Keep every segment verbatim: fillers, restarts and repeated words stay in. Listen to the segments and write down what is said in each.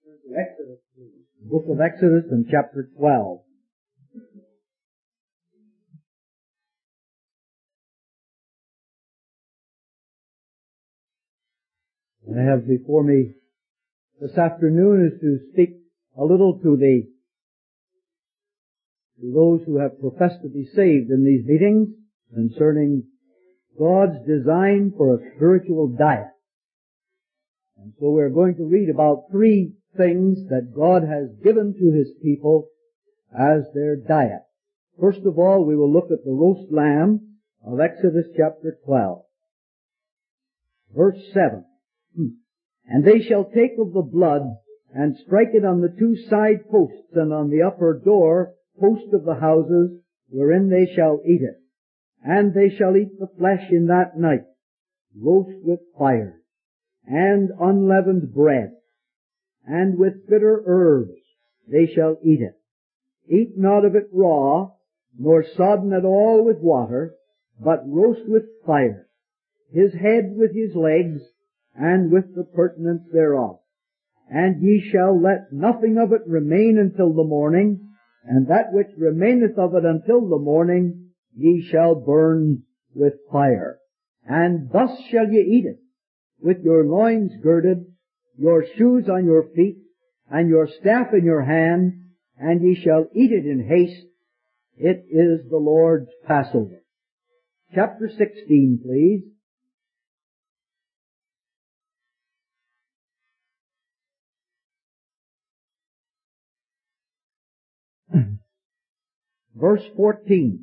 Exodus, the book of Exodus and chapter twelve. I have before me this afternoon is to speak a little to the to those who have professed to be saved in these meetings concerning God's design for a spiritual diet. And so we're going to read about three things that God has given to His people as their diet. First of all, we will look at the roast lamb of Exodus chapter twelve. Verse seven. And they shall take of the blood and strike it on the two side posts and on the upper door post of the houses wherein they shall eat it. And they shall eat the flesh in that night, roast with fire, and unleavened bread, and with bitter herbs they shall eat it. Eat not of it raw, nor sodden at all with water, but roast with fire, his head with his legs, and with the purtenance thereof. And ye shall let nothing of it remain until the morning, and that which remaineth of it until the morning ye shall burn with fire. And thus shall ye eat it, with your loins girded, your shoes on your feet, and your staff in your hand, and ye shall eat it in haste. It is the Lord's Passover. Chapter sixteen, please. Verse fourteen.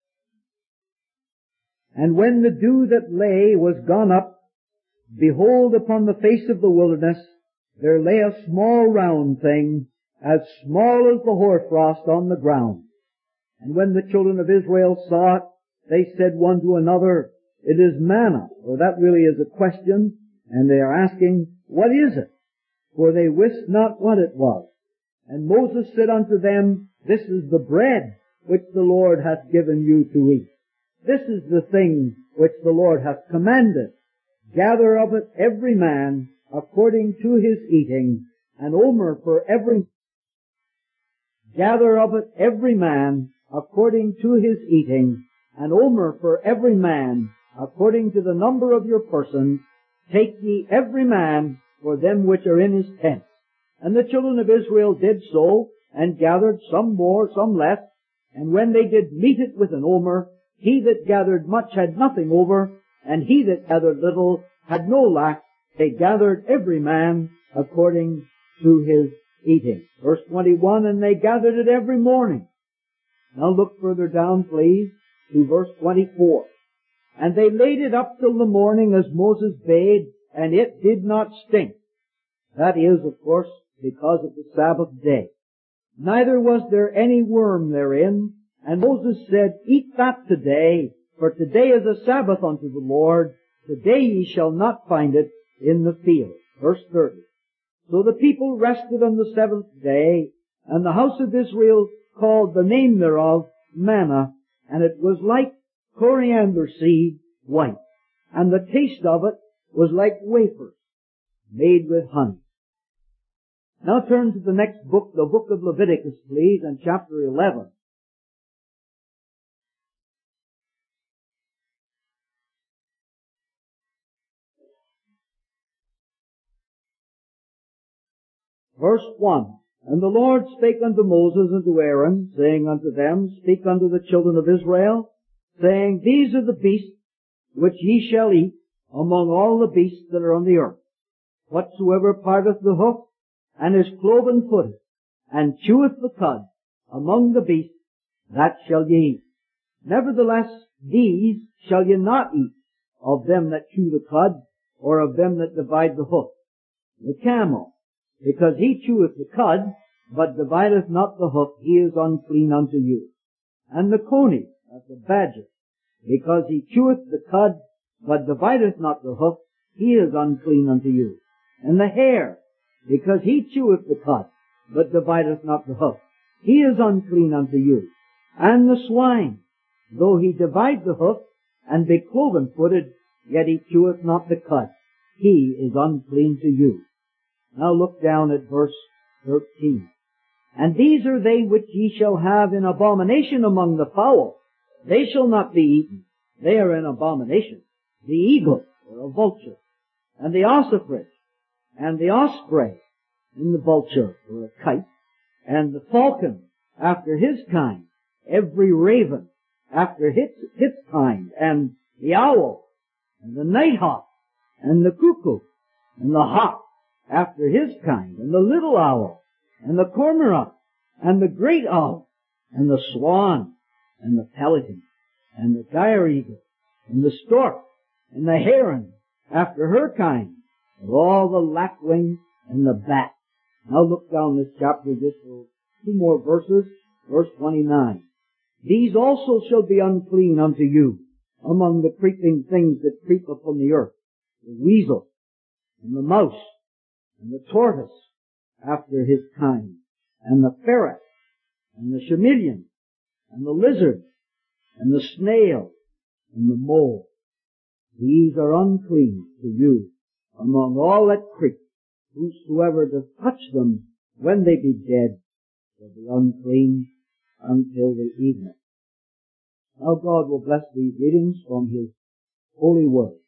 And when the dew that lay was gone up, behold, upon the face of the wilderness there lay a small round thing, as small as the hoarfrost on the ground. And when the children of Israel saw it, they said one to another, It is manna. Or that really is a question, and they are asking, What is it? For they wist not what it was. And Moses said unto them, This is the bread which the Lord hath given you to eat. This is the thing which the Lord hath commanded. Gather of it every man according to his eating, an omer for every Gather of it every man according to his eating, an omer for every man according to the number of your persons. Take ye every man for them which are in his tent. And the children of Israel did so, and gathered some more, some less. And when they did meet it with an omer, he that gathered much had nothing over, and he that gathered little had no lack. They gathered every man according to his eating. Verse twenty-one, and they gathered it every morning. Now look further down, please, to verse twenty-four. And they laid it up till the morning as Moses bade, and it did not stink. That is, of course, because of the Sabbath day. Neither was there any worm therein. And Moses said, Eat that today, for today is a Sabbath unto the Lord. Today ye shall not find it in the field. Verse thirty. So the people rested on the seventh day, and the house of Israel called the name thereof manna, and it was like coriander seed, white, and the taste of it was like wafers made with honey. Now turn to the next book, the book of Leviticus, please, and chapter eleven. Verse one. And the Lord spake unto Moses and to Aaron, saying unto them, Speak unto the children of Israel, saying, These are the beasts which ye shall eat among all the beasts that are on the earth. Whatsoever parteth the hoof, and is cloven footed, and cheweth the cud among the beasts, that shall ye eat. Nevertheless, these shall ye not eat of them that chew the cud, or of them that divide the hoof. The camel, because he cheweth the cud, but divideth not the hoof, he is unclean unto you. And the coney, that's the badger, because he cheweth the cud, but divideth not the hoof, he is unclean unto you. And the hare, because he cheweth the cud, but divideth not the hoof, he is unclean unto you. And the swine, though he divide the hoof, and be cloven footed, yet he cheweth not the cud, he is unclean to you. Now look down at verse thirteen. And these are they which ye shall have in abomination among the fowl. They shall not be eaten. They are an abomination. The eagle, or a vulture, and the ossifrage, and the osprey, and the vulture, or a kite, and the falcon, after his kind, every raven, after his, his kind, and the owl, and the nighthawk, and the cuckoo, and the hawk, after his kind, and the little owl, and the cormorant, and the great owl, and the swan, and the pelican, and the gyre eagle, and the stork, and the heron, after her kind, and all the lapwing, and the bat. Now look down this chapter just for two more verses, verse twenty-nine. These also shall be unclean unto you among the creeping things that creep upon the earth, the weasel, and the mouse, and the tortoise, after his kind, and the ferret, and the chameleon, and the lizard, and the snail, and the mole. These are unclean to you among all that creep. Whosoever doth touch them when they be dead shall be unclean until the evening. Now God will bless these readings from His holy word.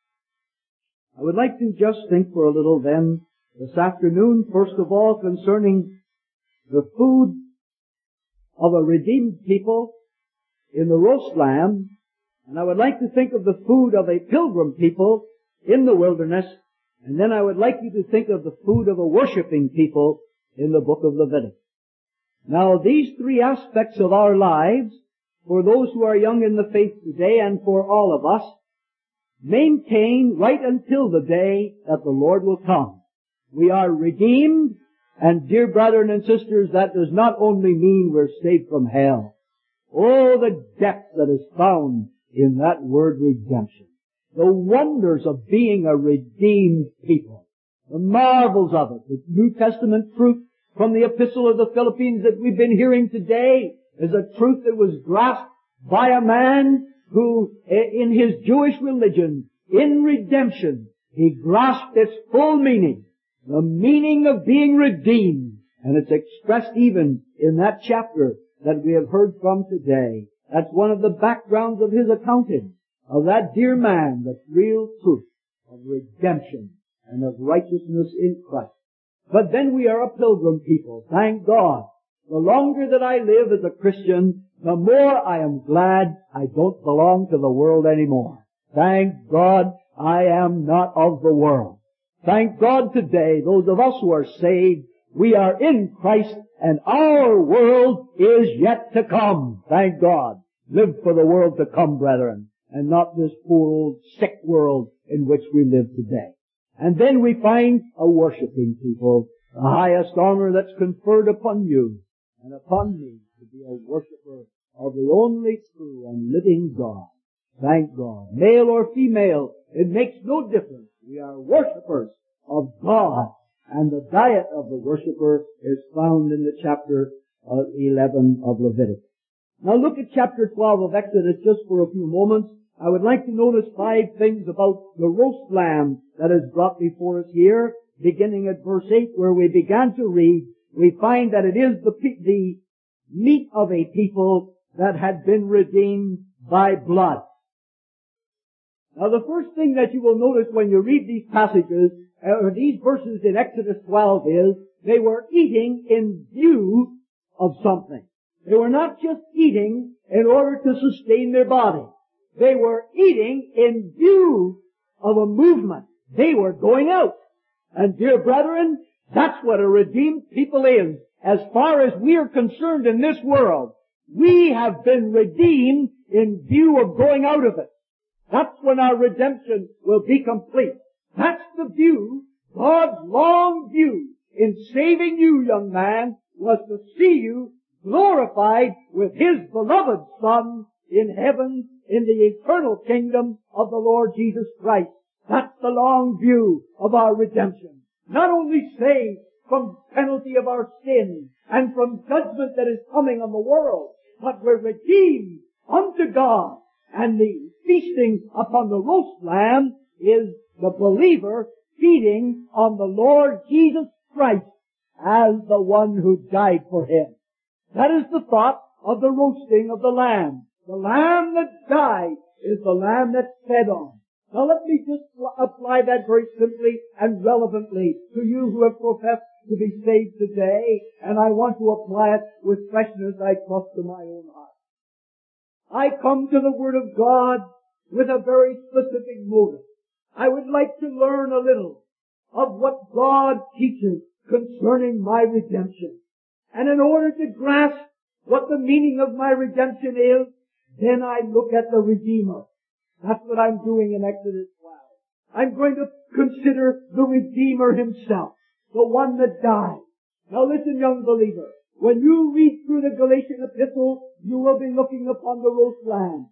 I would like to just think for a little then this afternoon, first of all, concerning the food of a redeemed people in the roast lamb, and I would like to think of the food of a pilgrim people in the wilderness, and then I would like you to think of the food of a worshiping people in the book of Leviticus. Now, these three aspects of our lives, for those who are young in the faith today and for all of us, maintain right until the day that the Lord will come. We are redeemed, and dear brethren and sisters, that does not only mean we're saved from hell. Oh, the depth that is found in that word redemption. The wonders of being a redeemed people. The marvels of it. The New Testament truth from the Epistle of the Philippines that we've been hearing today is a truth that was grasped by a man who, in his Jewish religion, in redemption, he grasped its full meaning. The meaning of being redeemed. And it's expressed even in that chapter that we have heard from today. That's one of the backgrounds of his accounting of that dear man, the real truth of redemption and of righteousness in Christ. But then we are a pilgrim people, thank God. The longer that I live as a Christian, the more I am glad I don't belong to the world anymore. Thank God I am not of the world. Thank God today, those of us who are saved, we are in Christ and our world is yet to come. Thank God. Live for the world to come, brethren, and not this poor old sick world in which we live today. And then we find a worshiping people, the highest honor that's conferred upon you and upon me to be a worshiper of the only true and living God. Thank God. Male or female, it makes no difference. We are worshipers of God, and the diet of the worshiper is found in the chapter eleven of Leviticus. Now look at chapter twelve of Exodus just for a few moments. I would like to notice five things about the roast lamb that is brought before us here, beginning at verse eight where we began to read. We find that it is the, the meat of a people that had been redeemed by blood. Now the first thing that you will notice when you read these passages, or these verses in Exodus twelve is, they were eating in view of something. They were not just eating in order to sustain their body. They were eating in view of a movement. They were going out. And dear brethren, that's what a redeemed people is. As far as we are concerned in this world, we have been redeemed in view of going out of it. That's when our redemption will be complete. That's the view, God's long view in saving you, young man, was to see you glorified with His beloved Son in heaven, in the eternal kingdom of the Lord Jesus Christ. That's the long view of our redemption. Not only saved from penalty of our sins and from judgment that is coming on the world, but we're redeemed unto God. And the feasting upon the roast lamb is the believer feeding on the Lord Jesus Christ as the one who died for him. That is the thought of the roasting of the lamb. The lamb that died is the lamb that's fed on. Now let me just apply that very simply and relevantly to you who have professed to be saved today, and I want to apply it with freshness, I trust, to my own heart. I come to the Word of God with a very specific motive. I would like to learn a little of what God teaches concerning my redemption. And in order to grasp what the meaning of my redemption is, then I look at the Redeemer. That's what I'm doing in Exodus twelve. I'm going to consider the Redeemer himself, the one that died. Now listen, young believer, when you read through the Galatian epistle, you will be looking upon the roast lamb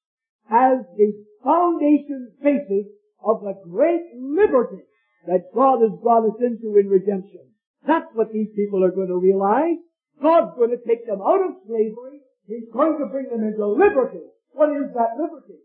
as the foundation basis of the great liberty that God has brought us into in redemption. That's what these people are going to realize. God's going to take them out of slavery. He's going to bring them into liberty. What is that liberty?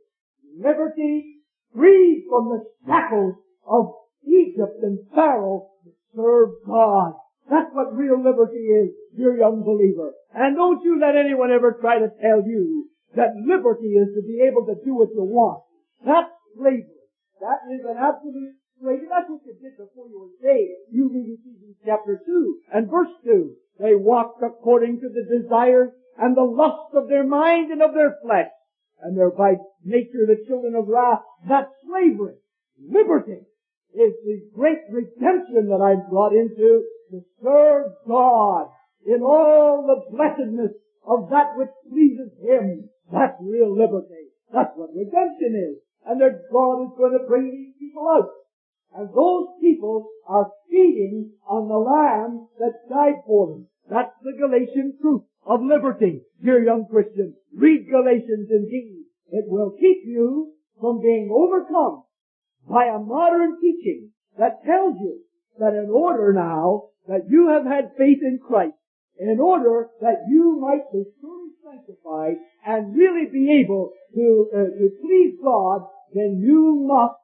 Liberty freed from the shackles of Egypt and Pharaoh to serve God. That's what real liberty is, dear young believer. And don't you let anyone ever try to tell you that liberty is to be able to do what you want. That's slavery. That is an absolute slavery. That's what you did before you were saved. You read Ephesians chapter two and verse two. They walked according to the desires and the lusts of their mind and of their flesh. And they're by nature the children of wrath. That's slavery. Liberty is the great redemption that I'm brought into to serve God in all the blessedness of that which pleases Him. That's real liberty. That's what redemption is. And that God is going to bring these people out. And those people are feeding on the Lamb that died for them. That's the Galatian truth of liberty. Dear young Christian, read Galatians indeed. It will keep you from being overcome by a modern teaching that tells you that in order now that you have had faith in Christ, in order that you might be truly sanctified and really be able to, uh, to please God, then you must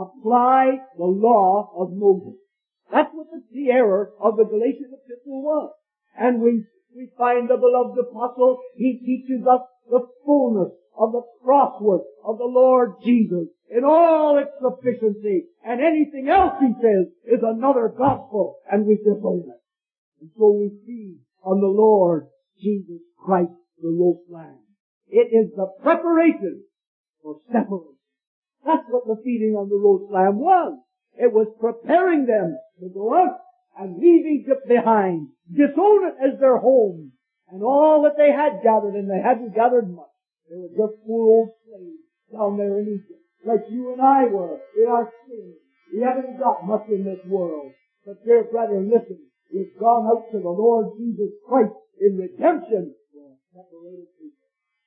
apply the law of Moses. That's what the, the error of the Galatian epistle was. And we, we find the beloved apostle, he teaches us the fullness of the cross work of the Lord Jesus in all its sufficiency. And anything else, he says, is another gospel, and we disown it. And so we feed on the Lord Jesus Christ, the roast lamb. It is the preparation for separation. That's what the feeding on the roast lamb was. It was preparing them to go out and leave Egypt behind, disown it as their home, and all that they had gathered, and they hadn't gathered much. They were just poor old slaves down there in Egypt, like you and I were in our sin. We haven't got much in this world. But dear brethren, listen, we've gone out to the Lord Jesus Christ in redemption. Separated people.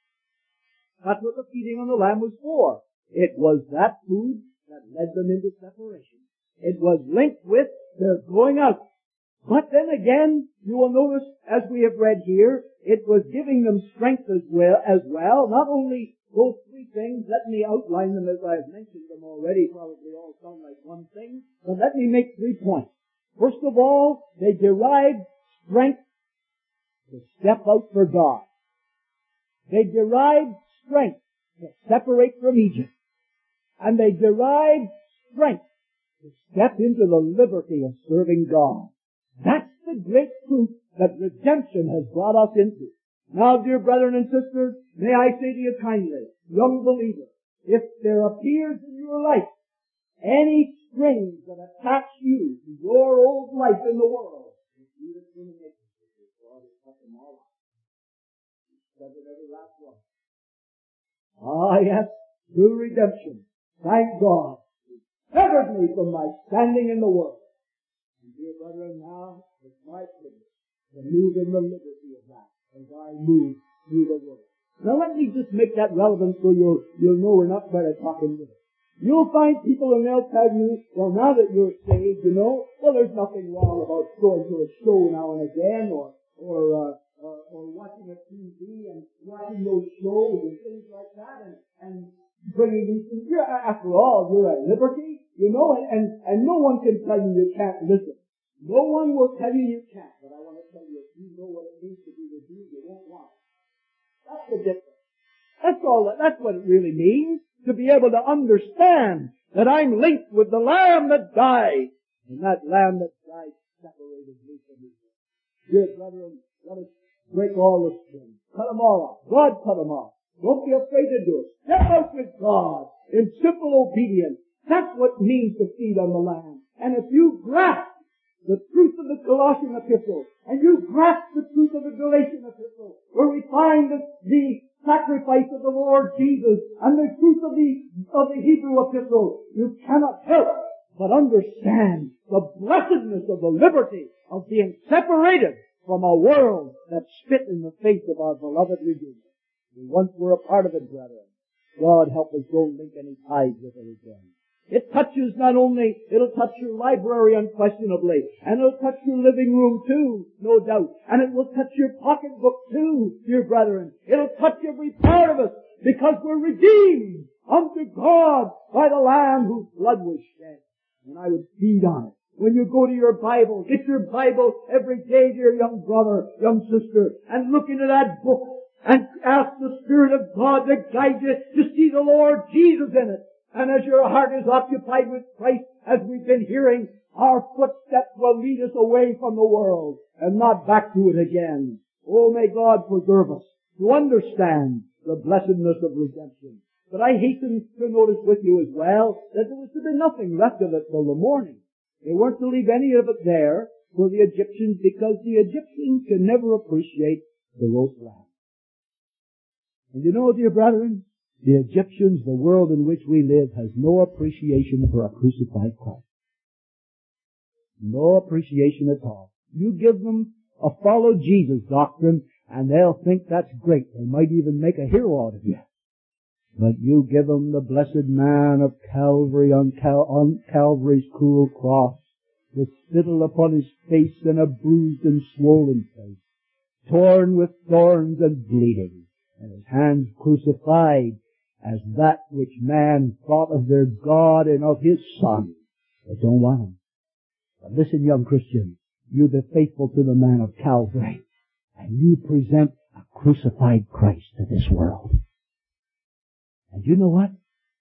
That's what the feeding on the lamb was for. It was that food that led them into separation. It was linked with their going out. But then again, you will notice, as we have read here, it was giving them strength as well, as well. Not only those three things, let me outline them as I have mentioned them already, probably all sound like one thing, but let me make three points. First of all, they derived strength to step out for God. They derived strength to separate from Egypt. And they derived strength to step into the liberty of serving God. That's the great truth that redemption has brought us into. Now, dear brethren and sisters, may I say to you kindly, young believer, if there appears in your life any strings that attach you to your old life in the world, if you discriminate, God has cut them all off. He severed every last one. Ah, yes, through redemption, thank God, He severed me from my standing in the world. And dear brethren, now it's my privilege to move in the liberty of that as I move through the world. Now let me just make that relevant so you'll, you'll know we're not quite talking with it. You'll find people and they'll tell you, well, now that you're saved, you know, well, there's nothing wrong about going to a show now and again, or, or, uh, or, or watching a T V and watching those shows and things like that, and, and bringing these things. You're, after all, you're at liberty, you know, and, and, and no one can tell you you can't listen. No one will tell you you can't, but I want to tell you, if you know what it means to be redeemed, you won't want it. That's the difference. That's all, that's what it really means, to be able to understand that I'm linked with the Lamb that died, and that Lamb that died separated me from evil. Dear brethren, let us break all the strings. Cut them all off. God cut them off. Don't be afraid to do it. Step out with God in simple obedience. That's what it means to feed on the Lamb. And if you grasp the truth of the Colossian epistle, and you grasp the truth of the Galatian epistle, where we find the, the sacrifice of the Lord Jesus, and the truth of the, of the Hebrew epistle, you cannot help but understand the blessedness of the liberty of being separated from a world that spit in the face of our beloved Redeemer. We once were a part of it, brethren. God help us don't link any ties with it again. It touches not only, it'll touch your library unquestionably, and it'll touch your living room too, no doubt, and it will touch your pocketbook too, dear brethren. It'll touch every part of us, because we're redeemed unto God by the Lamb whose blood was shed. And I would feed on it. When you go to your Bible, get your Bible every day, dear young brother, young sister, and look into that book, and ask the Spirit of God to guide you to see the Lord Jesus in it. And as your heart is occupied with Christ, as we've been hearing, our footsteps will lead us away from the world and not back to it again. Oh, may God preserve us to understand the blessedness of redemption. But I hasten to notice with you as well that there was to be nothing left of it till the morning. They weren't to leave any of it there for the Egyptians, because the Egyptians can never appreciate the roast lamb. And you know, dear brethren, the Egyptians, the world in which we live, has no appreciation for a crucified Christ. No appreciation at all. You give them a follow Jesus doctrine, and they'll think that's great. They might even make a hero out of you. But you give them the blessed man of Calvary on, Cal- on Calvary's cruel cross, with spittle upon his face and a bruised and swollen face, torn with thorns and bleeding, and his hands crucified as that which man thought of their God and of his Son. They don't want him. But listen, young Christian, you be faithful to the man of Calvary, and you present a crucified Christ to this world. And you know what?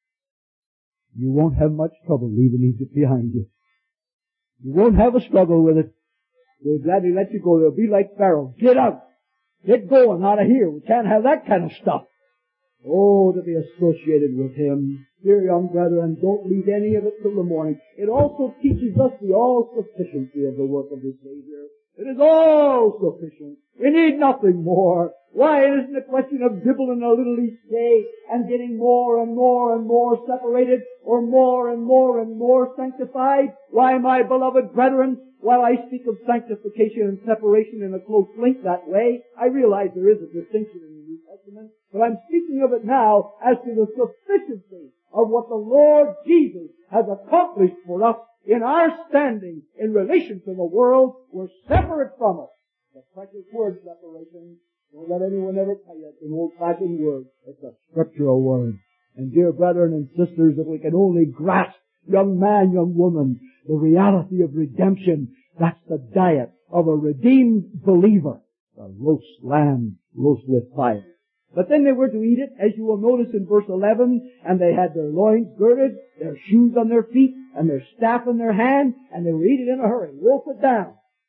You won't have much trouble leaving Egypt behind you. You won't have a struggle with it. They'll gladly let you go. They'll be like Pharaoh. Get out! Get going out of here. We can't have that kind of stuff. Oh, to be associated with Him. Dear young brethren, don't leave any of it till the morning. It also teaches us the all-sufficiency of the work of the Savior. It is all sufficient. We need nothing more. Why, it isn't a question of dribbling a little each day and getting more and more and more separated, or more and more and more sanctified. Why, my beloved brethren, while I speak of sanctification and separation in a close link that way, I realize there is a distinction in the New Testament, but I'm speaking of it now as to the sufficiency of what the Lord Jesus has accomplished for us in our standing in relation to the world. We're separate from it. The precious word separation, don't let anyone ever tell you it's an old-fashioned word. It's a scriptural word. And dear brethren and sisters, if we can only grasp, young man, young woman, the reality of redemption, that's the diet of a redeemed believer. The roast lamb, roast with fire. But then they were to eat it, as you will notice in verse eleven, and they had their loins girded, their shoes on their feet, and their staff in their hand, and they were eating in a hurry. Wolf it down.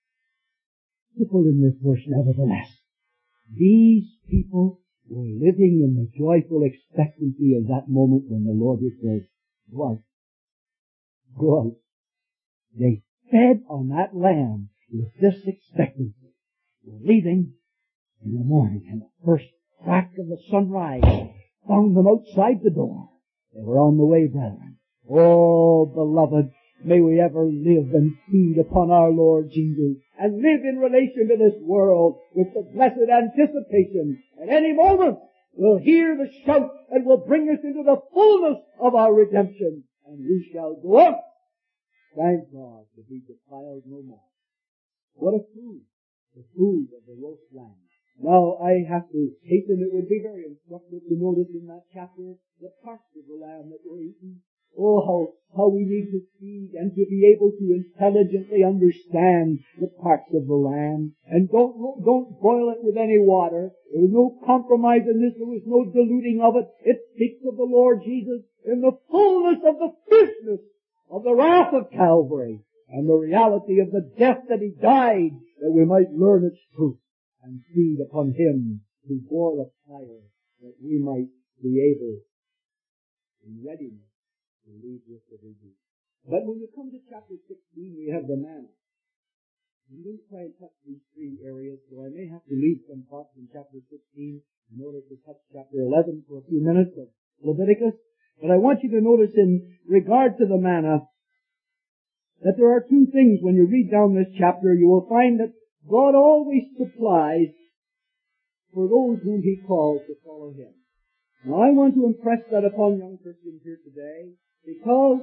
Simple in this verse, nevertheless. These people were living in the joyful expectancy of that moment when the Lord would say, go out. Go out. They fed on that lamb with this expectancy. We're leaving in the morning, and the first crack of the sunrise found them outside the door. They were on the way, brethren. Oh, beloved, may we ever live and feed upon our Lord Jesus, and live in relation to this world with the blessed anticipation. At any moment, we'll hear the shout that will bring us into the fullness of our redemption, and we shall go up. Thank God to be defiled no more. What a food! The food of the roast lamb. Now, I have to hasten. It would be very instructive to notice in that chapter the parts of the lamb that were eaten. Oh, how, how we need to feed and to be able to intelligently understand the parts of the land. And don't, don't boil it with any water. There was no compromise in this. There was no diluting of it. It speaks of the Lord Jesus in the fullness of the fierceness of the wrath of Calvary and the reality of the death that He died that we might learn its truth and feed upon Him who bore the fire that we might be able in readiness to lead with the disease. But when you come to chapter sixteen, we have the manna. I'm going to try and touch these three areas, so I may have to leave some thoughts in chapter sixteen in order to touch chapter eleven for a few minutes of Leviticus. But I want you to notice in regard to the manna that there are two things when you read down this chapter. You will find that God always supplies for those whom He calls to follow Him. Now I want to impress that upon young Christians here today, because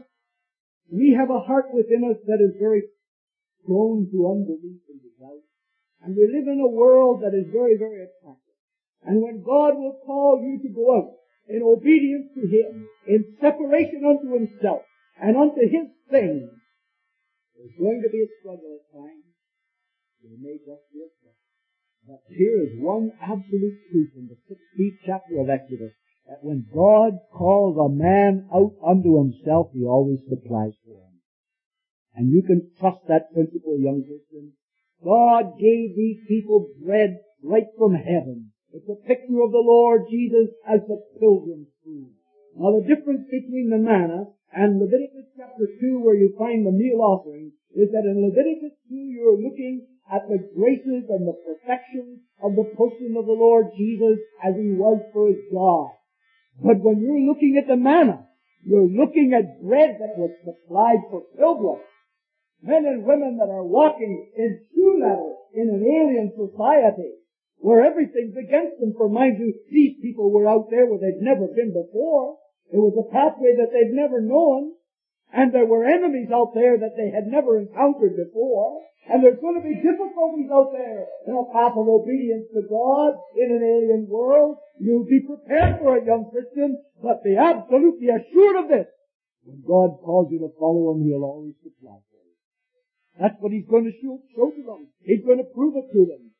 we have a heart within us that is very prone to unbelief and to doubt. And we live in a world that is very, very attractive. And when God will call you to go out in obedience to Him, in separation unto Himself, and unto His things, there's going to be a struggle at times. There may just be a struggle. But here is one absolute truth in the sixteenth chapter of Exodus, that when God calls a man out unto Himself, He always supplies for him. And you can trust that principle, young Christian. God gave these people bread right from heaven. It's a picture of the Lord Jesus as the pilgrim's food. Now the difference between the manna and Leviticus chapter two, where you find the meal offering, is that in Leviticus two you're looking at the graces and the perfections of the person of the Lord Jesus as He was for His God. But when you're looking at the manna, you're looking at bread that was supplied for pilgrims. Men and women that are walking in shoe leather in an alien society where everything's against them. For mind you, these people were out there where they'd never been before. It was a pathway that they'd never known. And there were enemies out there that they had never encountered before. And there's going to be difficulties out there in a path of obedience to God in an alien world. You'll be prepared for it, young Christian, but be absolutely assured of this. When God calls you to follow Him, He'll always supply for you. That's what He's going to show, show to them. He's going to prove it to them.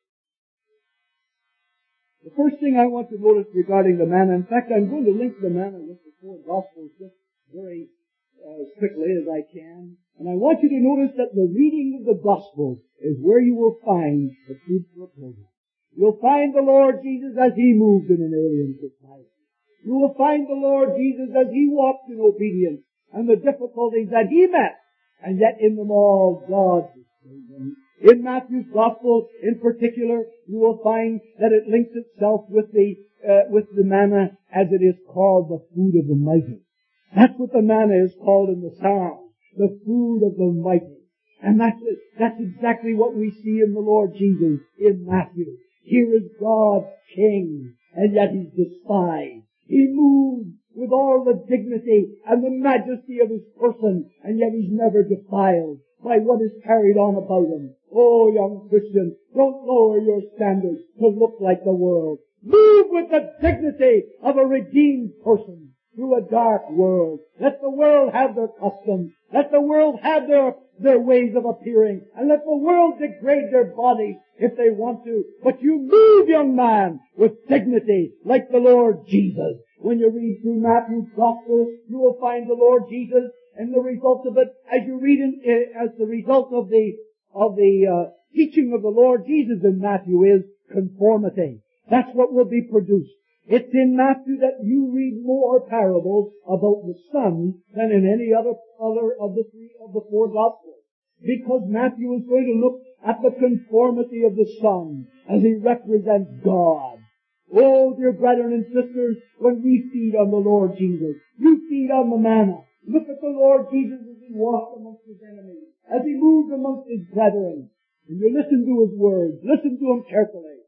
The first thing I want to notice regarding the manna, in fact, I'm going to link the manna with the four Gospels just very uh, quickly as I can. And I want you to notice that the reading of the Gospels is where you will find the food for a pilgrim. You'll find the Lord Jesus as He moved in an alien society. You will find the Lord Jesus as He walked in obedience and the difficulties that He met. And yet in them all, God sustained Him. In Matthew's Gospel, in particular, you will find that it links itself with the uh, with the manna as it is called the food of the mighty. That's what the manna is called in the Psalms, the food of the mighty. And that's that's exactly what we see in the Lord Jesus in Matthew. Here is God King, and yet He's despised. He moves with all the dignity and the majesty of His person, and yet He's never defiled by what is carried on about Him. Oh, young Christian, don't lower your standards to look like the world. Move with the dignity of a redeemed person through a dark world. Let the world have their customs. Let the world have their, their ways of appearing. And let the world degrade their bodies if they want to. But you move, young man, with dignity like the Lord Jesus. When you read through Matthew's Gospel, you will find the Lord Jesus, and the result of it, as you read in, as the result of the, of the, uh, teaching of the Lord Jesus in Matthew is conformity. That's what will be produced. It's in Matthew that you read more parables about the Son than in any other, other of the three, of the four Gospels. Because Matthew is going to look at the conformity of the Son as He represents God. Oh, dear brethren and sisters, when we feed on the Lord Jesus, you feed on the manna. Look at the Lord Jesus as He walked amongst His enemies, as He moved amongst His brethren. And you listen to His words, listen to Him carefully.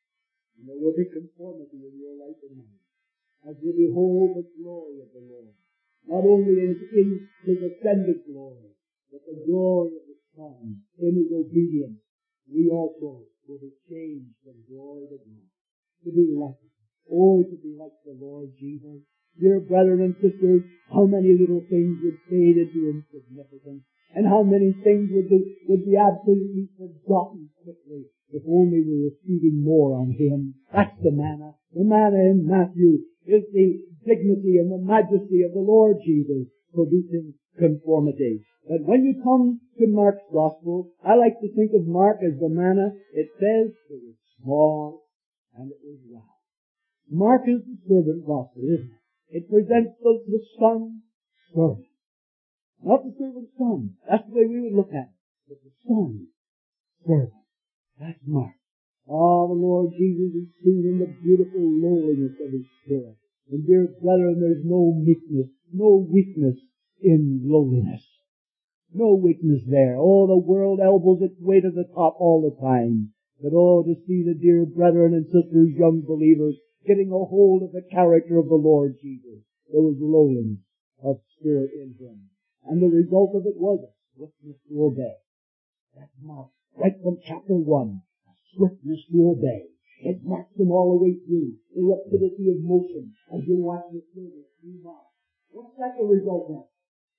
And there will be conformity in your life and mine, as we behold the glory of the Lord. Not only in, in His ascended glory, but the glory of the Son in His obedience. We also will be changed from glory to glory. To be like Him. Oh, to be like the Lord Jesus. dear brethren and sisters, how many little things would fade into insignificance, and how many things would be, would be absolutely forgotten quickly if only we were feeding more on Him. That's the manna. The manna in Matthew is the dignity and the majesty of the Lord Jesus producing conformity. But when you come to Mark's Gospel, I like to think of Mark as the manna. It says it was small and it was round. Mark is the servant gospel, isn't it? It presents the, the son, servant. Not the servant son. That's the way we would look at it. But the son, servant. That's Mark. Ah, the Lord Jesus is seen in the beautiful lowliness of His Spirit. And dear brethren, there's no meekness, no weakness in lowliness. No weakness there. Oh, the world elbows its way to the top all the time. But oh, to see the dear brethren and sisters, young believers, getting a hold of the character of the Lord Jesus. There was lowliness of spirit in Him. And the result of it was a swiftness to obey. That's Mark. Right from chapter one. A swiftness to obey. It marks them all the way through. The rapidity of motion as you watch the service through Mark. What's that the result of?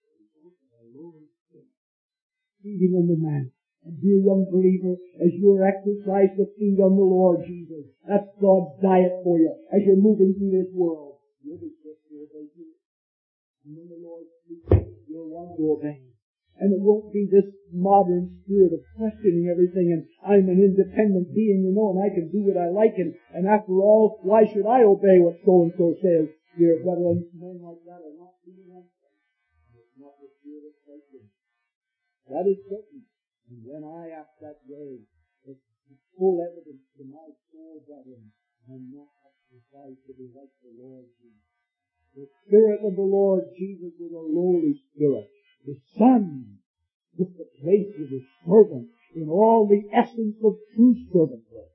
Feeding on the man. And dear young believer, as you exercise the feed on the Lord Jesus, that's God's diet for you as you're moving through this world. You'll be swift to obey too. And when the Lord speaks, you'll want to obey. And it won't be this modern spirit of questioning everything and I'm an independent being, you know, and I can do what I like and, and after all, why should I obey what so-and-so says? Dear brethren, men like that are not being answered. It's not the spirit of question. That is certain. And when I act that way, it's full evidence to my soul, brethren, I'm not exercised to be like the Lord Jesus. The Spirit of the Lord Jesus was a lowly spirit. The Son took the place of the servant in all the essence of true servanthood.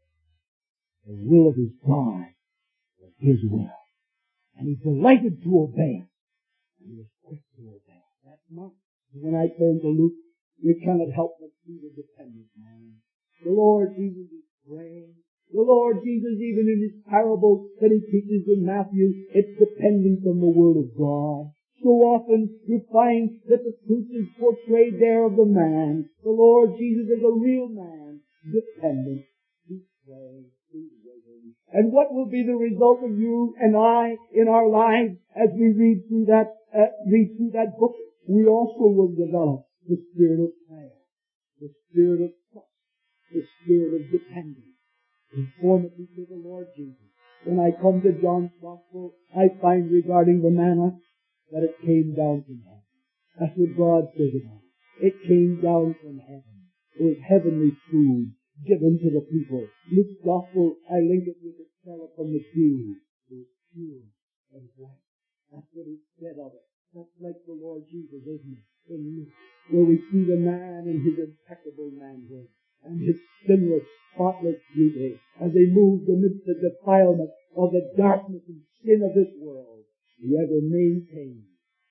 The will of His God was His will. And He delighted to obey it. And He was quick to obey it. That's not. When I turn to Luke, you cannot help but see the dependent man. The Lord Jesus is praying. The Lord Jesus, even in His parables that He teaches in Matthew, it's dependent on the Word of God. So often you find that the truth is portrayed there of the man. The Lord Jesus is a real man, dependent. He's praying, he's waiting. And what will be the result of you and I in our lives as we read through that, uh, read through that book? We also will develop the spirit of prayer, the spirit of trust, the spirit of dependence, conformity to the Lord Jesus. When I come to John's Gospel, I find regarding the manna that it came down from heaven. That's what God says about it. It came down from heaven. It was heavenly food given to the people. Luke's Gospel, I link it with the fella from the pew. It was pure and white. That's what he said of it. That's like the Lord Jesus, isn't it? In Luke, where we see the man in his impeccable manhood and his sinless, spotless beauty as he moves amidst the defilement of the darkness and sin of this world. He ever maintains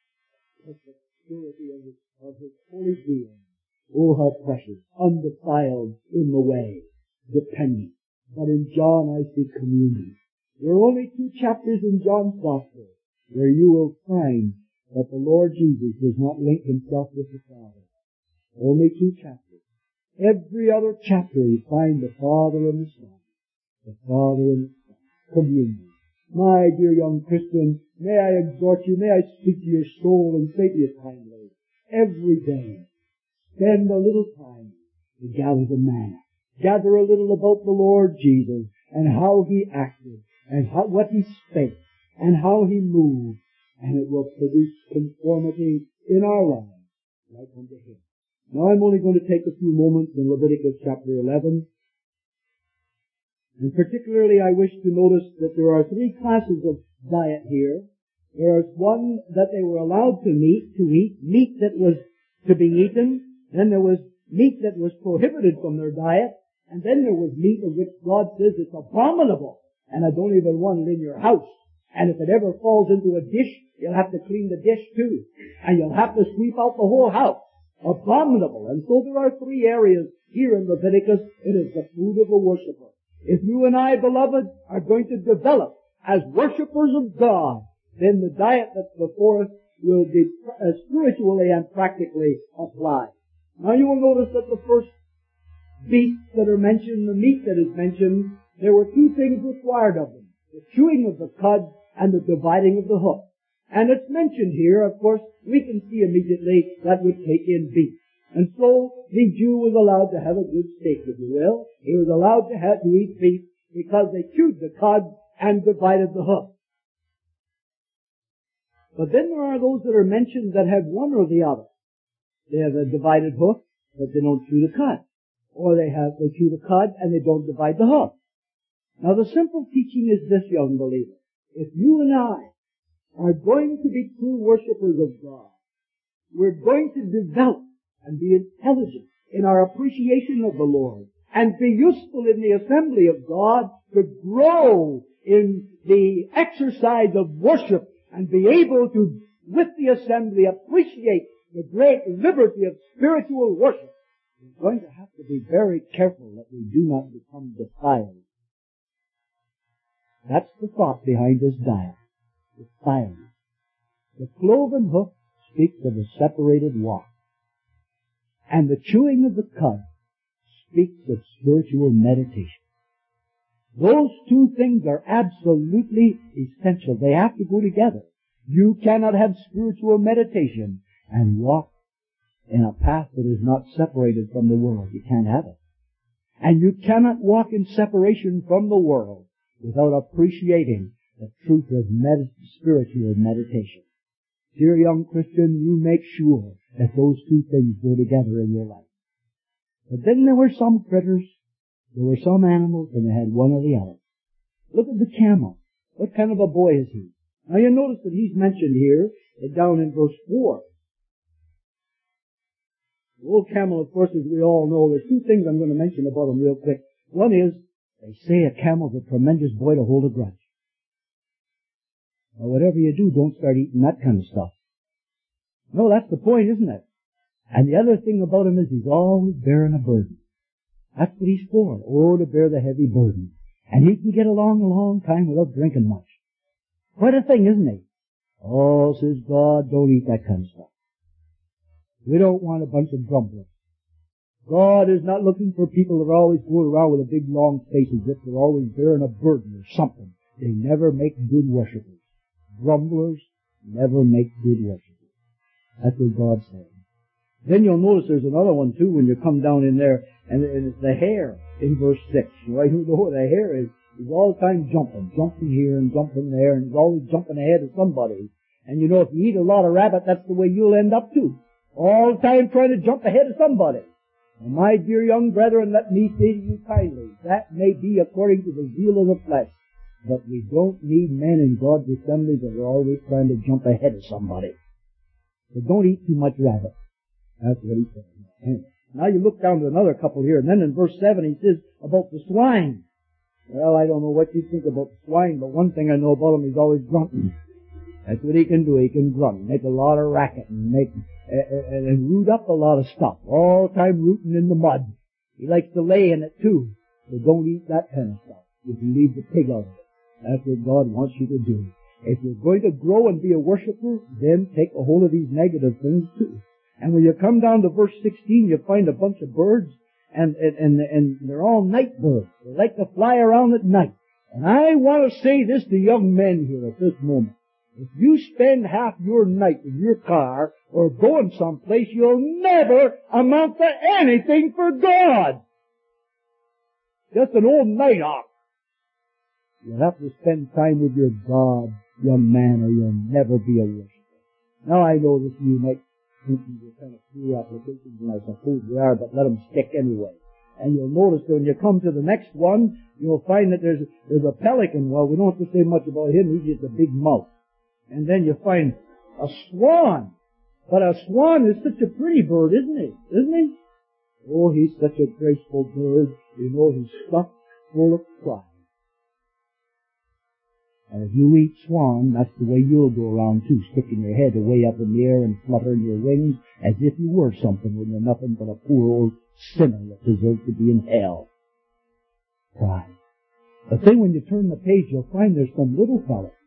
perfect purity of his, of his holy being. Oh, how precious, undefiled in the way, dependent. But in John I see communion. There are only two chapters in John's Gospel where you will find that the Lord Jesus does not link Himself with the Father. Only two chapters. Every other chapter you find the Father and the Son. The Father and the Son. Communion. My dear young Christian, may I exhort you, may I speak to your soul and say to you kindly, every day, spend a little time to gather the manna. Gather a little about the Lord Jesus and how He acted and how, what He spake and how He moved. And it will produce conformity in our lives like unto Him. Now I'm only going to take a few moments in Leviticus chapter eleven. And particularly I wish to notice that there are three classes of diet here. There is one that they were allowed to meat, to eat, meat that was to be eaten. Then there was meat that was prohibited from their diet. And then there was meat of which God says it's abominable. And I don't even want it in your house. And if it ever falls into a dish, you'll have to clean the dish too. And you'll have to sweep out the whole house. Abominable. And so there are three areas here in Leviticus. It is the food of a worshiper. If you and I, beloved, are going to develop as worshipers of God, then the diet that's before us will be uh, spiritually and practically applied. Now you will notice that the first beasts that are mentioned, the meat that is mentioned, there were two things required of them. The chewing of the cud and the dividing of the hoof. And it's mentioned here, of course, we can see immediately that would take in beef. And so the Jew was allowed to have a good steak, if you will. He was allowed to have to eat beef because they chewed the cud and divided the hoof. But then there are those that are mentioned that have one or the other. They have a divided hoof, but they don't chew the cud. Or they have, they chew the cud and they don't divide the hoof. Now the simple teaching is this, young believer. If you and I are going to be true worshipers of God, we're going to develop and be intelligent in our appreciation of the Lord and be useful in the assembly of God to grow in the exercise of worship and be able to, with the assembly, appreciate the great liberty of spiritual worship. We're going to have to be very careful that we do not become defiled. That's the thought behind this diet. Defilement. The cloven hoof speaks of a separated walk. And the chewing of the cud speaks of spiritual meditation. Those two things are absolutely essential. They have to go together. You cannot have spiritual meditation and walk in a path that is not separated from the world. You can't have it. And you cannot walk in separation from the world without appreciating the truth of med- spiritual meditation. Dear young Christian, you make sure that those two things go together in your life. But then there were some critters, there were some animals, and they had one or the other. Look at the camel. What kind of a boy is he? Now you notice that he's mentioned here, down in verse four. The old camel, of course, as we all know, there's two things I'm going to mention about him real quick. One is, they say a camel's a tremendous boy to hold a grudge. Well, whatever you do, don't start eating that kind of stuff. No, that's the point, isn't it? And the other thing about him is he's always bearing a burden. That's what he's for. Oh, to bear the heavy burden. And he can get along a long time without drinking much. Quite a thing, isn't he? Oh, says God, don't eat that kind of stuff. We don't want a bunch of grumblers. God is not looking for people that are always going around with a big long face as if they're always bearing a burden or something. They never make good worshipers. Grumblers never make good worshipers. That's what God's saying. Then you'll notice there's another one too when you come down in there, and, and it's the hare in verse six. Right? You know what the hare is? He's all the time jumping, jumping here and jumping there, and he's always jumping ahead of somebody. And you know, if you eat a lot of rabbit, that's the way you'll end up too. All the time trying to jump ahead of somebody. And my dear young brethren, let me say to you kindly, that may be according to the zeal of the flesh. But we don't need men in God's assembly that are always trying to jump ahead of somebody. So don't eat too much rabbit. That's what he says. Now you look down to another couple here, and then in verse seven he says about the swine. Well, I don't know what you think about the swine, but one thing I know about him, he's always grunting. That's what he can do. He can grunt, make a lot of racket, and make uh, and, and root up a lot of stuff. All the time rooting in the mud. He likes to lay in it too. So don't eat that kind of stuff. You can leave the pig out of it. That's what God wants you to do. If you're going to grow and be a worshiper, then take a hold of these negative things too. And when you come down to verse sixteen, you find a bunch of birds, and, and, and, and they're all night birds. They like to fly around at night. And I want to say this to young men here at this moment. If you spend half your night in your car or going someplace, you'll never amount to anything for God. Just an old night off. You'll have to spend time with your God, young man, or you'll never be a worshiper. Now I know this you might think these are kind of free applications, and I suppose they are, but let them stick anyway. And you'll notice that when you come to the next one, you'll find that there's, there's a pelican. Well, we don't have to say much about him. He's just a big mouth. And then you find a swan. But a swan is such a pretty bird, isn't he? Isn't he? Oh, he's such a graceful bird. You know, he's stuffed full of pride. And if you eat swan, that's the way you'll go around too, sticking your head way up in the air and fluttering your wings as if you were something when you're nothing but a poor old sinner that deserves to be in hell. Pride. But then when you turn the page, you'll find there's some little fellow.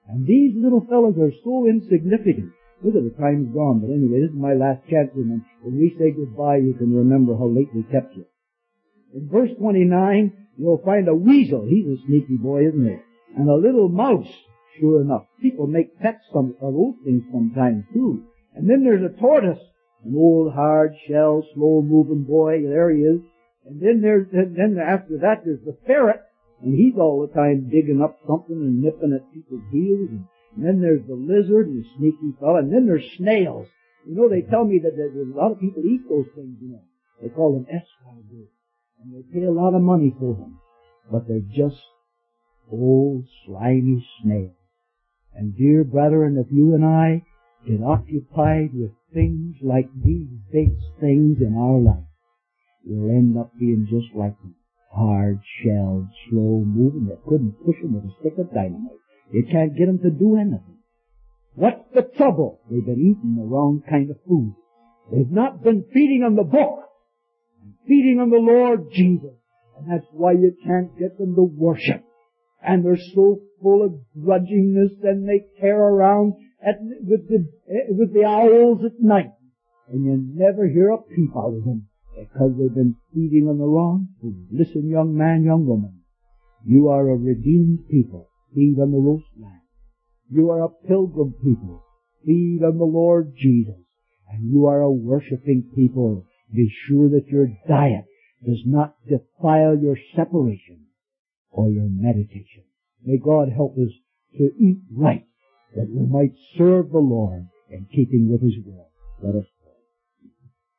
And these little fellows are so insignificant. Look at the time's gone, but anyway, this is my last chance, and when we say goodbye, you can remember how late we kept you. In verse twenty-nine, you'll find a weasel. He's a sneaky boy, isn't he? And a little mouse, sure enough. People make pets of those things sometimes, too. And then there's a tortoise, an old hard shell, slow-moving boy. There he is. And then there's, and then after that, there's the ferret, and he's all the time digging up something and nipping at people's heels. And, and then there's the lizard, the sneaky fella, and then there's snails. You know, they tell me that there's a lot of people eat those things, you know. They call them escargots. And they pay a lot of money for them. But they're just old, slimy snails. And dear brethren, if you and I get occupied with things like these big things in our life, we'll end up being just like them. Hard-shelled, slow-moving. They couldn't push them with a stick of dynamite. You can't get them to do anything. What's the trouble? They've been eating the wrong kind of food. They've not been feeding on the book. Feeding on the Lord Jesus. And that's why you can't get them to worship. And they're so full of grudgingness, and they tear around at, with the, with the owls at night. And you never hear a peep out of them, because they've been feeding on the wrong food. Listen, young man, young woman. You are a redeemed people. Feed on the roast lamb. You are a pilgrim people. Feed on the Lord Jesus. And you are a worshiping people. Be sure that your diet does not defile your separation or your meditation. May God help us to eat right, that we might serve the Lord in keeping with His will. Let us pray.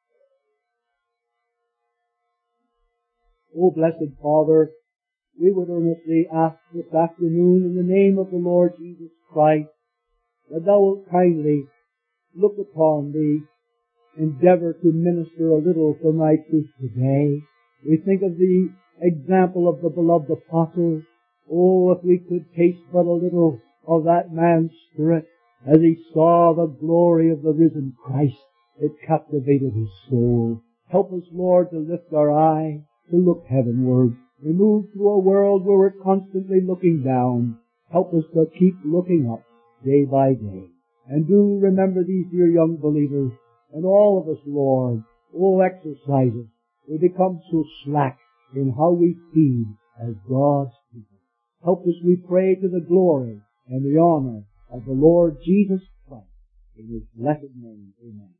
Oh, blessed Father, we would earnestly ask this afternoon in the name of the Lord Jesus Christ that Thou wilt kindly look upon Thee, endeavor to minister a little from Thy truth today. We think of the example of the beloved apostle. Oh, if we could taste but a little of that man's spirit as he saw the glory of the risen Christ, it captivated his soul. Help us, Lord, to lift our eye, to look heavenward. We move through a world where we're constantly looking down. Help us to keep looking up day by day. And do remember these dear young believers, and all of us, Lord. Oh, exercise us. We become so slack in how we feed as God's people. Help us, we pray, to the glory and the honor of the Lord Jesus Christ. In His blessed name, amen.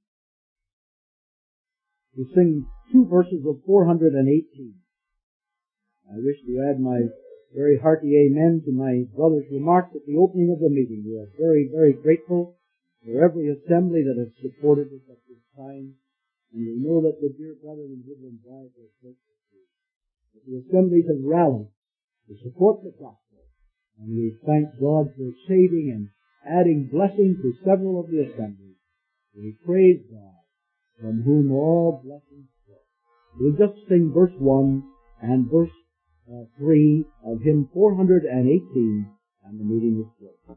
We sing two verses of four hundred eighteen. I wish to add my very hearty amen to my brother's remarks at the opening of the meeting. We are very, very grateful for every assembly that has supported us at this time. And we know that the dear brother and Goodwin Drive are grateful too. That the assemblies have rallied to support the gospel. And we thank God for saving and adding blessing to several of the assemblies. We praise God, from whom all blessings flow. We'll just sing verse one and verse uh, three of hymn four hundred eighteen, and the meeting is closed.